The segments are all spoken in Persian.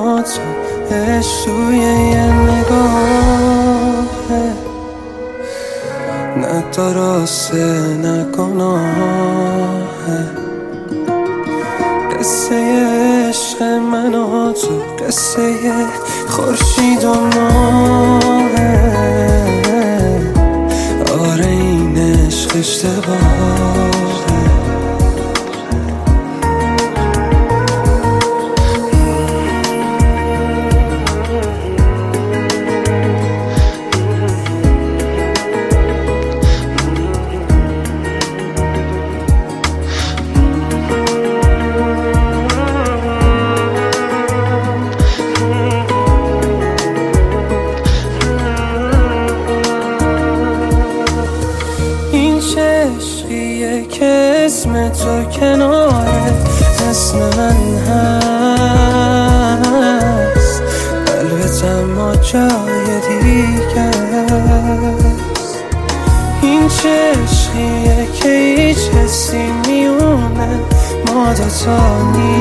با تو عشق توی یه نگاهه، نه درسته نه گناهه. قصه عشق من و تو قصه خورشید و ماهه. آره این عشق اشتباهه. عشقیه که اسم تو کناره اسم من هست، قلبت اما جای دیگه است. این چه عشقیه که هیچ حسی میونه ما دوتا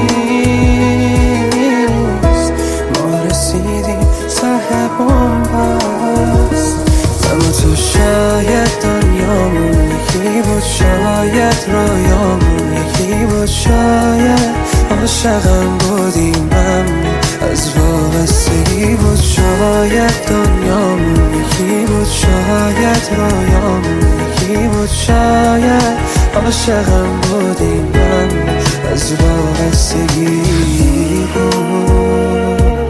نیست، ما رسیدیم ته بومبست. اما تو شاید دنیامون یکی بود، شاید رویامون یکی بود، شاید عاشقم بودیم اما از وابستگی بود. شاید دنیامون یکی بود، شاید رویامون یکی بود، شاید عاشقم بودیم اما از وابستگی بود.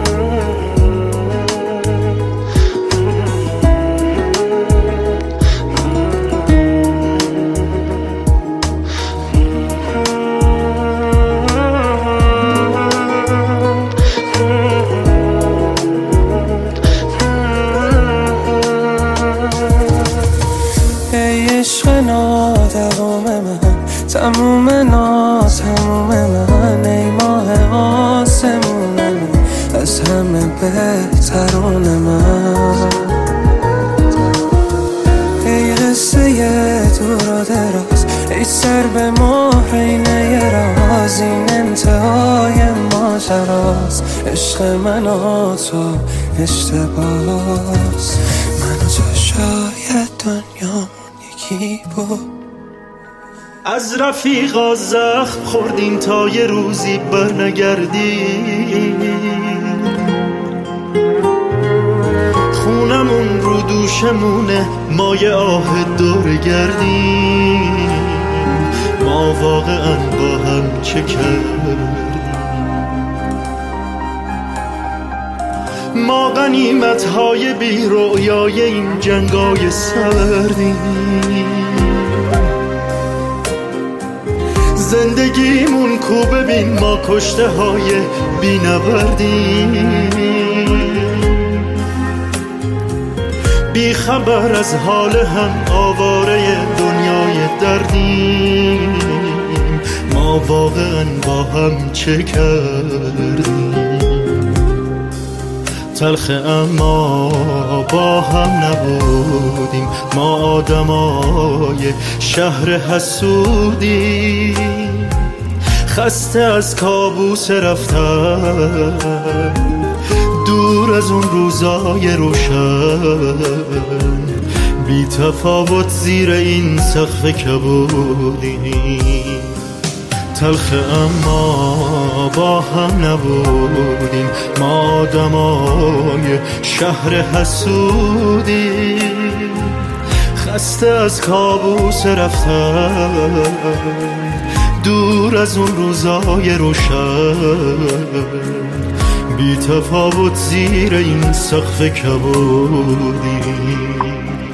عشق نادوام من، تموم ناتموم من، ای ماه آسمون من، از همه بهترون من. ای قصه دور و دراز، ای سر به مهر اینه راز، این انتهای ماجراست. عشق من و تو اشتباهست، من و تو شاید دنیامون یکی بود. از رفیقا زخم خوردیم تا یه روزی برنگردیم، خونمون رو دوشمونه ما یه آه دور گردیم. ما واقعا با هم چه کردیم؟ ما غنیمت‌های بی رویای این جنگای سردیم. زندگیمون کو ببین ما کشته های بی نوردیم. بی خبر از حال هم آواره دنیای دردیم. ما واقعا با هم چه کردیم؟ تلخه اما با هم نبودیم، ما آدمای شهر حسودیم. خسته از کابوس رفتن، دور از اون روزای روشن، بی تفاوت زیر این سقف کبودیم. تلخه اما با هم نبودیم، ما آدمای شهر حسودیم. خسته از کابوس رفتن، دور از اون روزای روشن، بی تفاوت زیر این سقف کبودیم.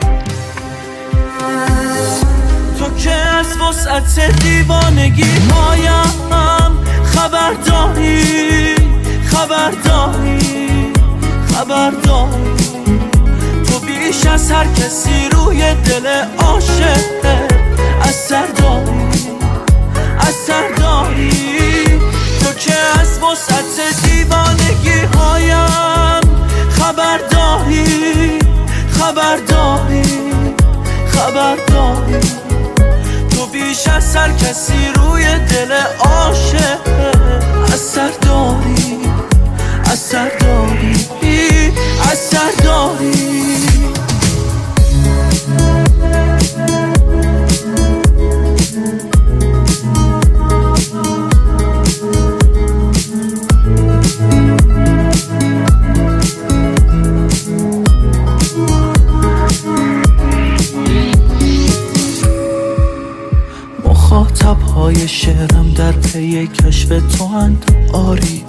که از وسعت دیوانگی هایم خبرداری، خبرداری، خبرداری. تو بیش از هر کسی روی دل عاشق اثر داری، اثر داری. تو که از وسعت دیوانگی هایم خبرداری، خبرداری، خبرداری. بیش از هر کسی روی دل عاشق اثر داری، اثر عشق تو اند آری.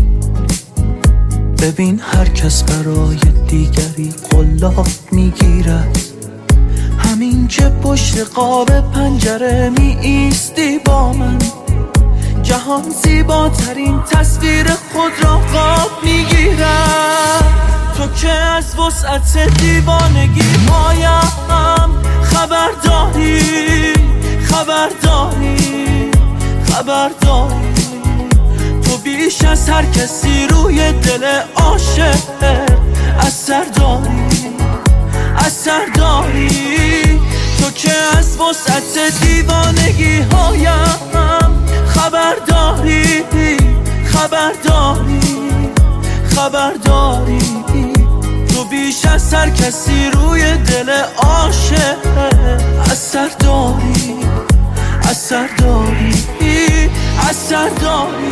ببین هر کس برای دیگری قلاب میگیرد، همین که پشت قاب پنجره می ایستی با من، جهان زیباترین تصویر خود را قاب میگیرد. تو که از وسعت دیوانگی هایم خبر داری، خبر داری، خبر داری. تو بیش از هر کسی روی دل عاشق اثر داری، اثر داری. تو که از وسعت دیوانگی هایم خبر داری، خبر داری، خبر داری. تو بیش از هر کسی روی دل عاشق اثر داری، اثر داری، اثر داری.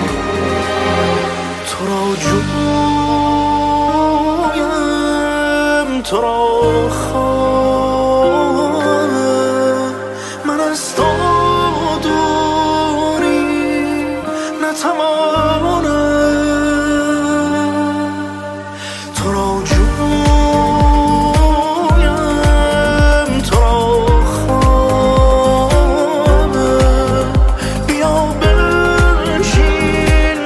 تو را جویم، تو را خواهم، من از تو دوری نتوانم. تو را جویم، تو را خواهم، بیا بنشین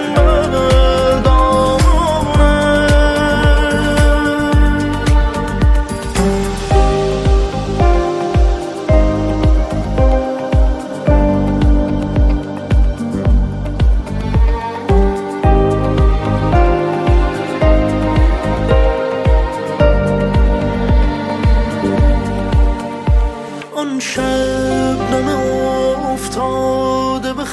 شبنم افتاده به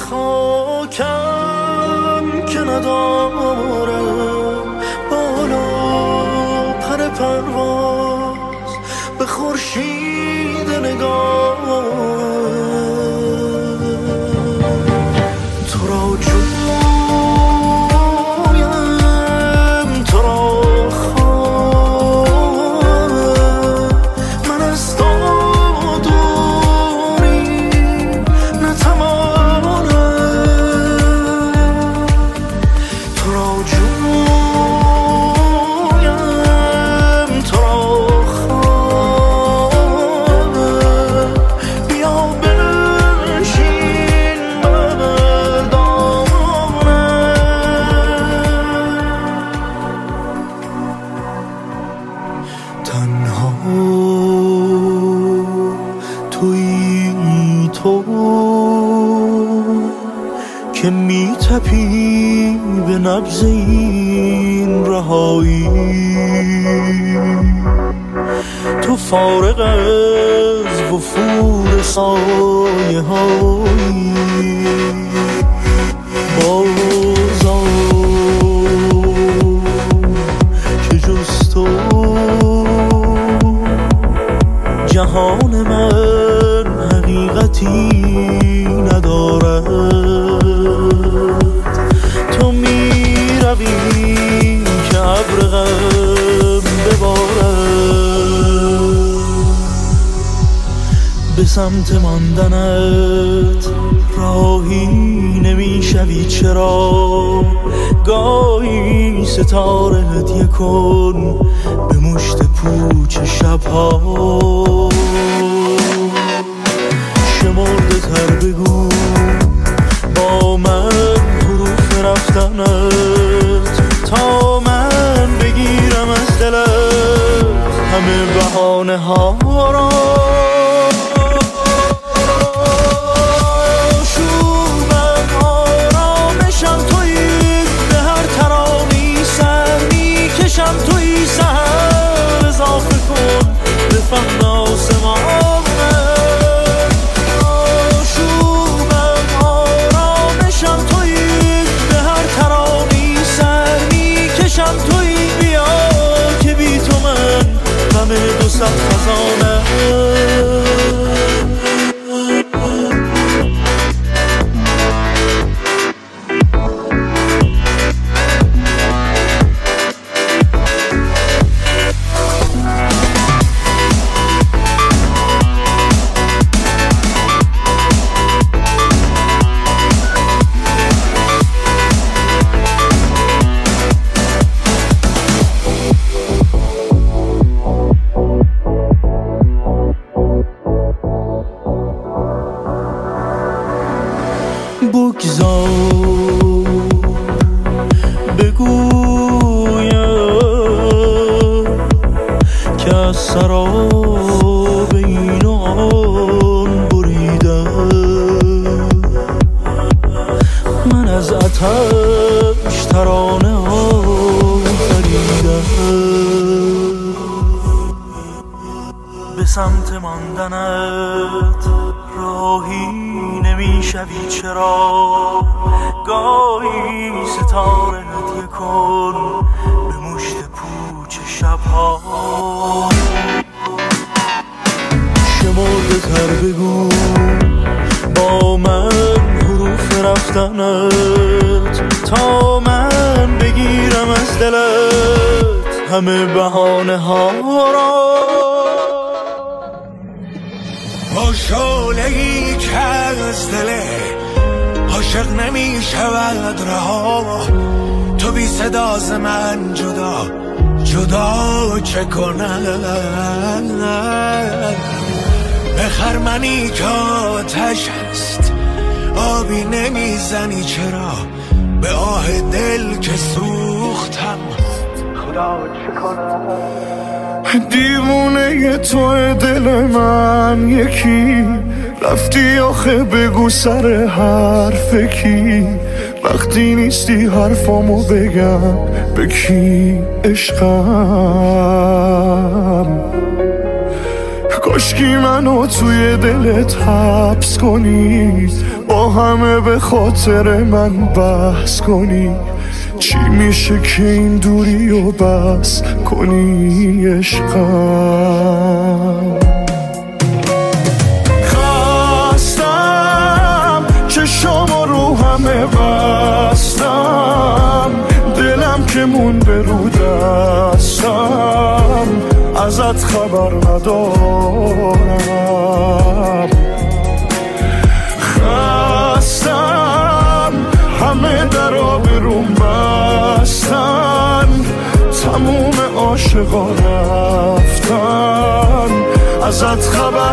خاکم که ندارم بالا پر پرواز به خورشید نگاه. تو را جویم، تو را خواهم، من از تو تنها تویی تو که میتپی به نبض این رهایی. تو فارغ از وفور سایه هایی بازا که جز تو جهان من حقیقتی ندارد. تو می روی که ابر غم ببارد، به سمت ماندنت راهی نمیشوی. چرا گاهی ستاره هدیه کن به مشت پوچ شبها. شمرده تر بگو با من حروف رفتنت تا من بگیرم از دلت همه بهانه ها را. توی سهر اضافه کن به فهم آسمانه. آشوبم آرامشم توی به هر ترانی سر میکشم توی. بیا که بی تو من غم دو صد خزانه. چرا گاهی ستاره هدیه کن به مشت پوچ شبها شمرده تر بگو با من حروف رفتنت تا من بگیرم از دلت همه بهانه ها را با شعله‌ای که از دل عاشق نمی شود رها تو بی صدا ز من جدا چه کنم به خرمنی که آتش است آبی نمیزنی چرا به آه دل که سوختم خدا چه کنم دیوونه تو دل من یکی رفتی آخه بگو سر حرف کی وقتی نیستی حرفامو بگم به کی عشقم کاشکی منو توی دلت حبس کنی با همه به خاطر من بحث کنی چی میشه که این دوری و بس کنی عشقم خستم چشامو رو همه بستم دلم که مونده رو دستم ازت خبر ندارم خستم همه در آبروم بستن تموم عاشقا رفتن ازت خبر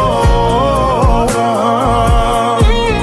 بیارم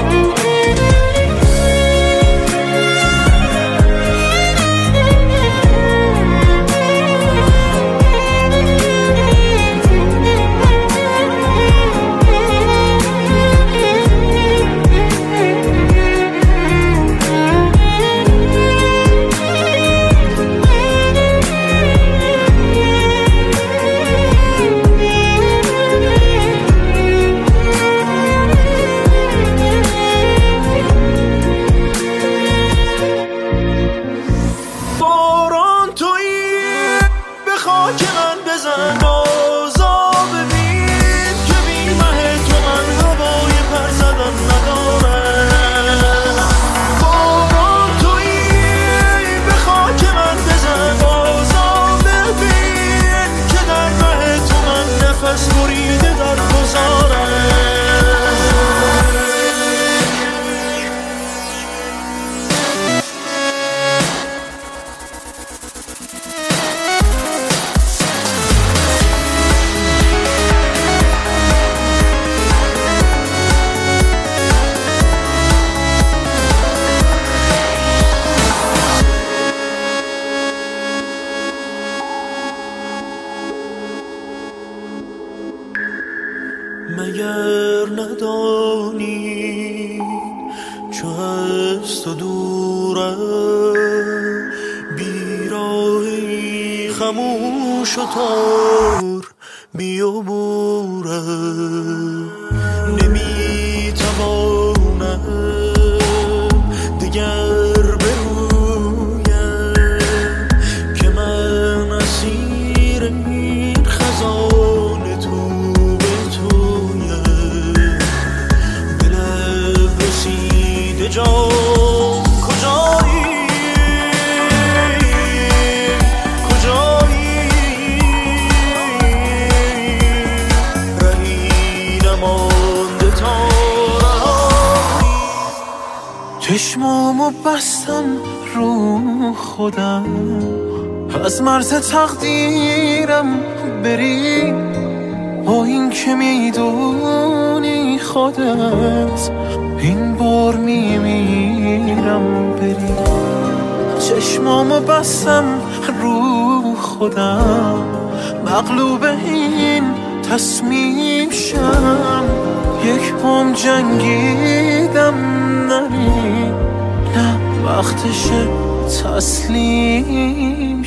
مگر ندانی چو از تو دوره بیراهی خموش و تار بیابوره نمیتوانم دیگر برویم که من اسیر این خزان جان کجایی رهی نمانده تا رهایی چشمامو بستم رو خودم از مرز تقدیرم بری با این که میدونی خودت این بار میمیرم بری چشمامو بستم رو خودم مغلوب این تصمیم شم یک هم جنگیدم نری نه وقتشه تسلیم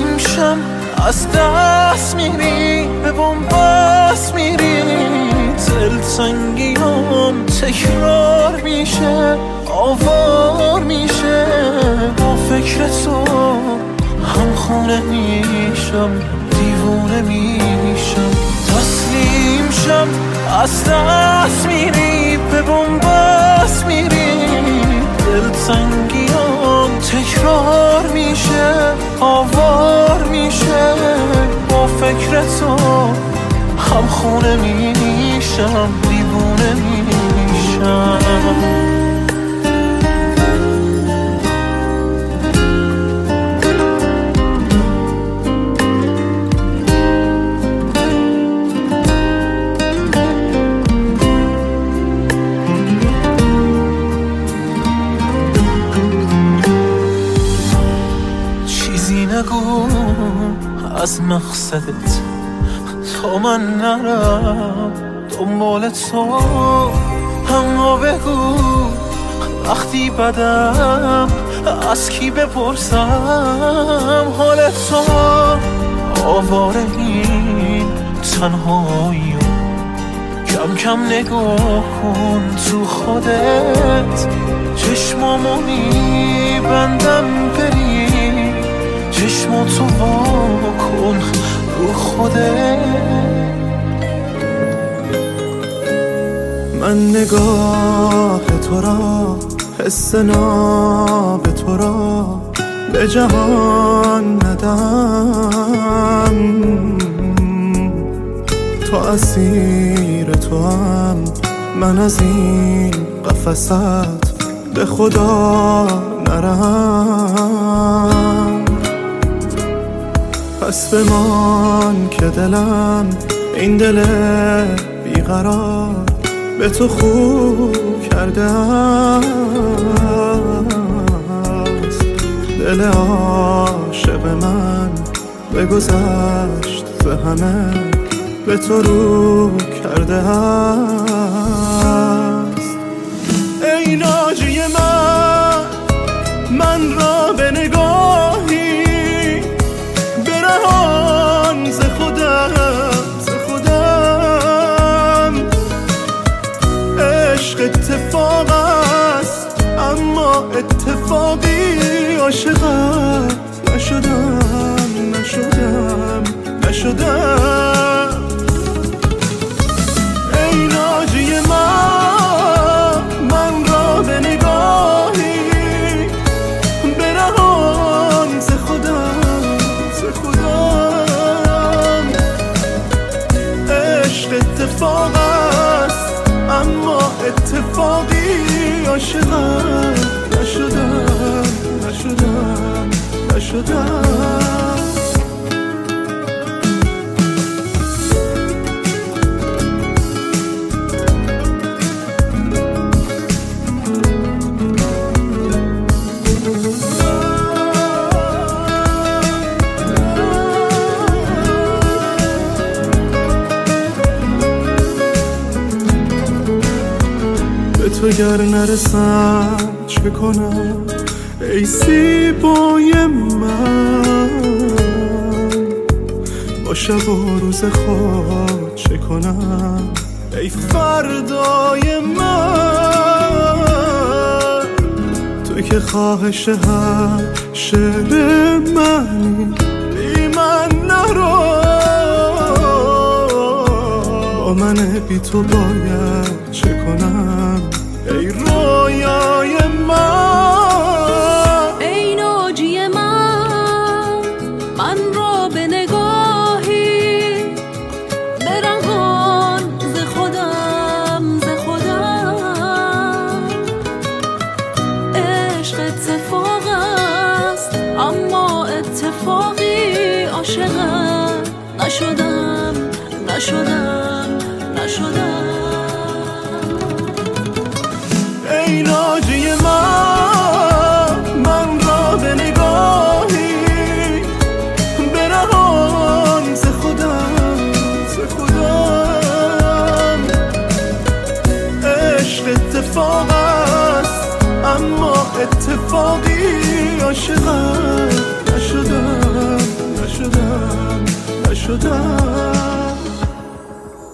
شم از دست میری به بنبست میری دلتنگیام تکرار میشه، آوار میشه، با فکر تو هم خونه میشم، دیوونه میشم، تسلیم شم، از دست میری، به بنبست میری. دلتنگیام تکرار میشه، آوار میشه، با فکر تو هم خونه میشم، دیوونه میشم. نگو از مقصدت تا من نرم دنبال تو، اما بگو وقتی بدم از کی بپرسم حال تو. آواره این تنهایی کم کم نگاه کن تو خودت، چشمامو میبندم بری، چشماتو وا کن رو خودت. من نگاه تو را، حس ناب تو را به جهان ندم، تو اسیر تو هم، من از این قفست به خدا نرم. پس بمان که دلم این دل بیقرار به تو خوب کرده است. دل عاشق من بگذشت ز همه به تو رو کرده است. ای ناجی من را به نگاهی برهان ز خودم، عشق اتفاق است اما اتفاقی عاشقت نشدم. ای ناجی من را به نگاهی برهان ز خودم، عشق اتفاق است اما اتفاقی عاشقت نشدم. تو گر نرسم چه کنم ای زیبای من، با شب و روز خود چه کنم ای فردای من. تو که خواهش هر شعر منی، بی من نرو، با من بی تو باید چه کنم ای رویای من. ای ناجی من را به نگاهی برهان ز خودم، عشق اتفاق است اما اتفاقی عاشقت نشدم. ای ناجی من را به نگاهی برهان ز خودم، عشق اتفاق است اما اتفاقی عاشقت نشدم.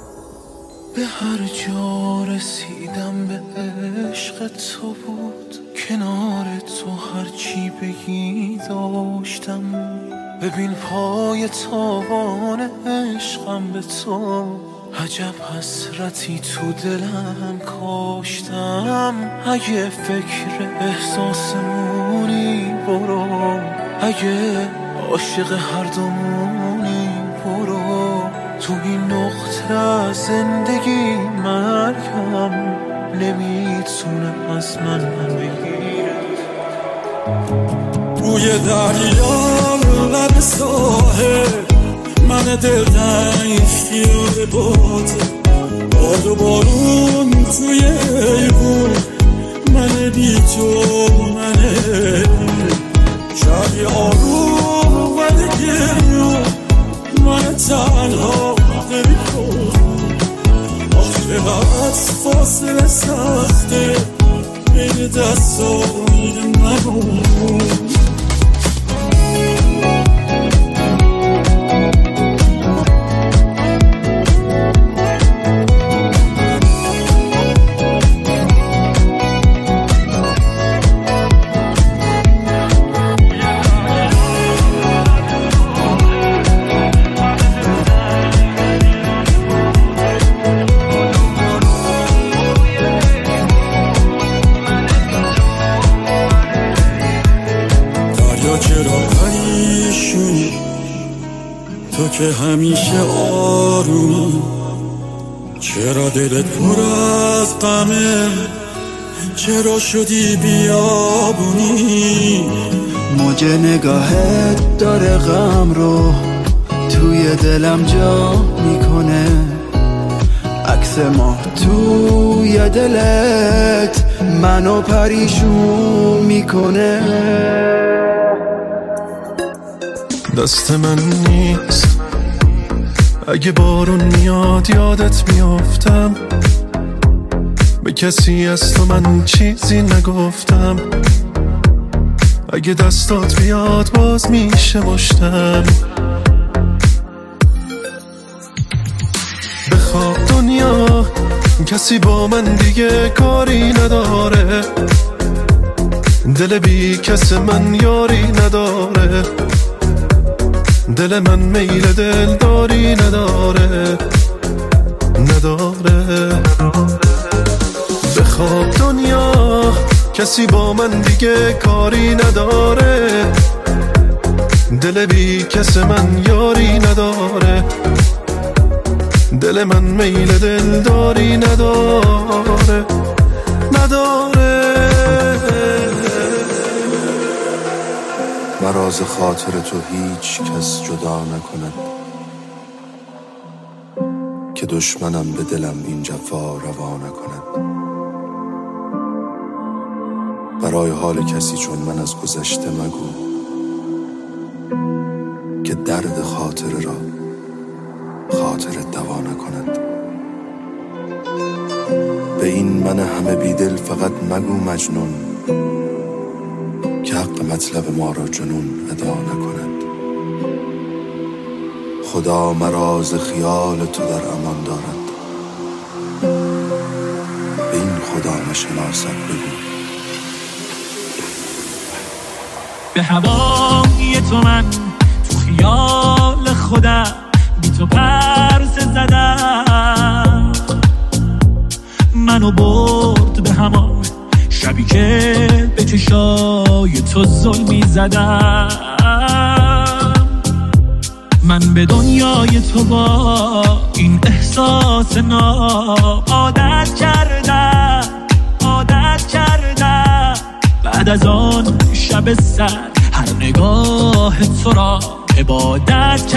عشق تو بود، کنار تو هرچی بگی داشتم. ببین پای تابان عشقم به تو، عجب حسرتی تو دلم کاشتم. اگه فکر احساسمونی برو، اگه عاشق هر دومونی برو. تو این نقطه از زندگی مرگم نمیتونه از من بگیره. روی دریا لب ساحل من دلتنگ خیال باته، باد و بارون توی ایوون من بی تو منه. شبی آروم ولی گریون من تنها غریب کن. آخه از فاصله سخته بین دستای منو. تو که همیشه آرومی، چرا دلت پر از غمه؟ چرا شدی بیابونی؟ موج نگاهت داره غم رو توی دلم جا میکنه. عکس ما توی دلت منو پریشون میکنه. دست من نیست اگه بارون میاد یادت میافتم. به کسی از تو من چیزی نگفتم. اگه دستات بیاد باز میشه مشتم. بخواب دنیا کسی با من دیگه کاری نداره. دل بی کس من یاری نداره. دل من میل دلداری نداره. بخواب دنیا کسی با من دیگه کاری نداره. دل بی کس من یاری نداره. دل من میل دلداری نداره. مراز خاطر تو هیچ کس جدا نکند، که دشمنم به دلم این جفا روا نکند. برای حال کسی چون من از گذشته مگو، که درد خاطر را خاطرت دوا نکند. به این من همه بیدل فقط مگو مجنون، که حق مطلب ما را جنون ادا نکند. خدا مراز خیال تو در امان دارد، به این خدا نشناسد بگو. به هوای تو من تو خیال خودم بی تو پرسه زدم. منو برد به همان شبی که به چشای تو ظلمی زدم. من به دنیای تو با این احساس ناب عادت کردم. بعد از آن شب سر هر نگاه تو را عبادت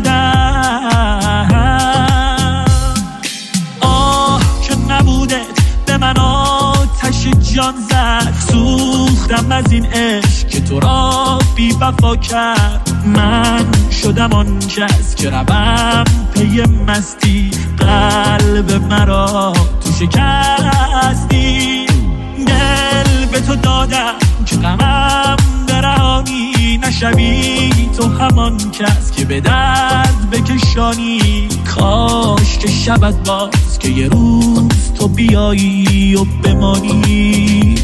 کردم. آه که نبوده به من آتش جان زد. سوختم از این عشق که تو را بی وفا کرد. من شدم آن کس که روم پی مستی. قلب مرا تو شکستی. دل به تو دادم که غمم درهانی نشوی تو همان کس که به درد بکشانی. کاش که شبت باز که یه روز تو بیایی و بمانی.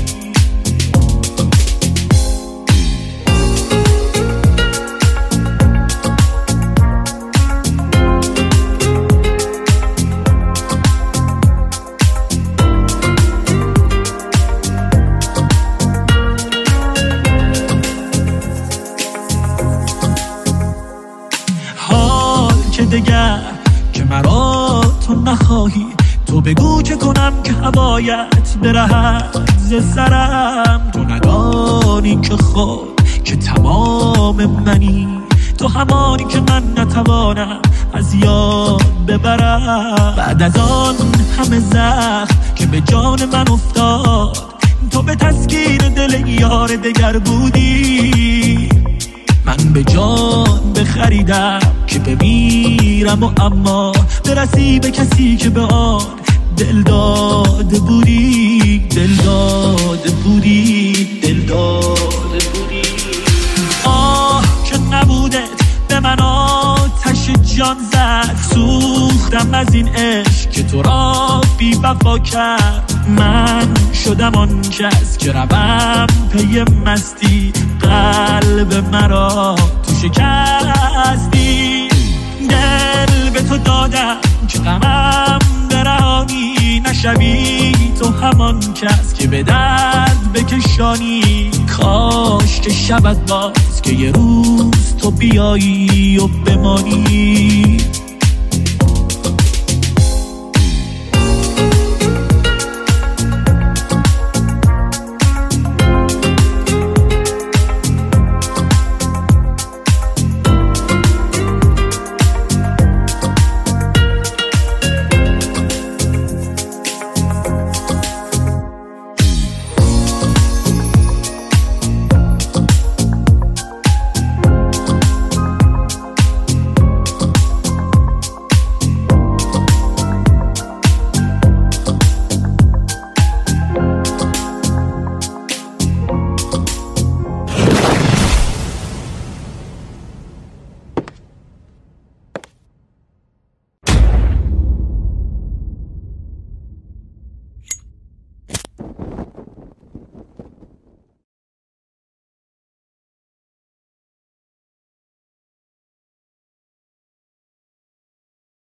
دگر که مرا تو نخواهی، تو بگو که کنم که هوایت برهد ز سرم. تو ندانی که خود که تمام منی، تو همانی که من نتوانم از یاد ببرم. بعد از آن همه زخم که به جان من افتاد، تو به تسکین دل یار دگر بودی. من به جان بخریدم که بمیرم و اما برسی به کسی که به آن دل داده بودی. دل داده بودی، دل داده بودی. آه که نبودت به من آتش جان زد. سوختم از این عشق که تو را بی وفا کرد. من شدم آن کس که روم پی مستی، قلب مرا تو شکستی. دل به تو دادم که غمم برهانی. نشوی تو همان کس که به درد بکشانی. کاش که شبت باز که یه روز تو بیایی و بمانی.